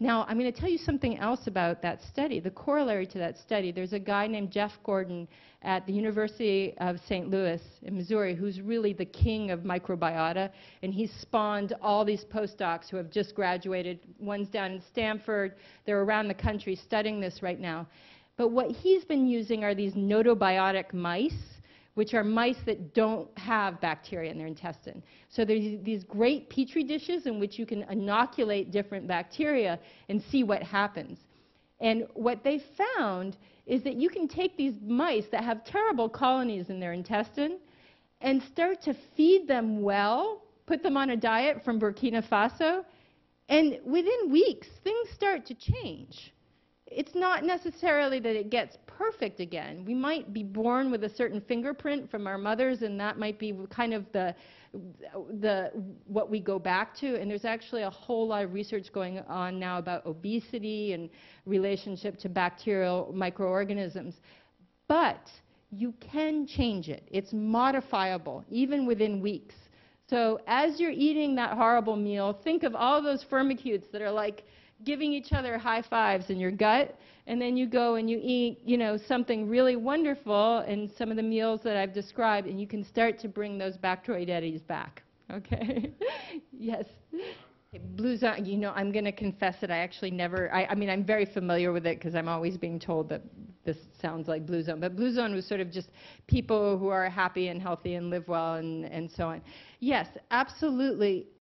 Now, I'm going to tell you something else about that study, the corollary to that study. There's a guy named Jeff Gordon at the University of St. Louis in Missouri who's really the king of microbiota, and he's spawned all these postdocs who have just graduated. One's down in Stanford. They're around the country studying this right now. But what he's been using are these gnotobiotic mice, which are mice that don't have bacteria in their intestine. So there's these great petri dishes in which you can inoculate different bacteria and see what happens. And what they found is that you can take these mice that have terrible colonies in their intestine and start to feed them well, put them on a diet from Burkina Faso, and within weeks, things start to change. It's not necessarily that it gets perfect again. We might be born with a certain fingerprint from our mothers, and that might be kind of what we go back to. And there's actually a whole lot of research going on now about obesity and relationship to bacterial microorganisms. But you can change it. It's modifiable, even within weeks. So as you're eating that horrible meal, think of all those firmicutes that are like giving each other high fives in your gut, and then you go and you eat, something really wonderful in some of the meals that I've described, and you can start to bring those Bacteroidetes back. Okay? Yes. Blue zone, I'm going to confess that I actually never, I mean, I'm very familiar with it because I'm always being told that this sounds like blue zone. But blue zone was sort of just people who are happy and healthy and live well and so on. Yes, absolutely.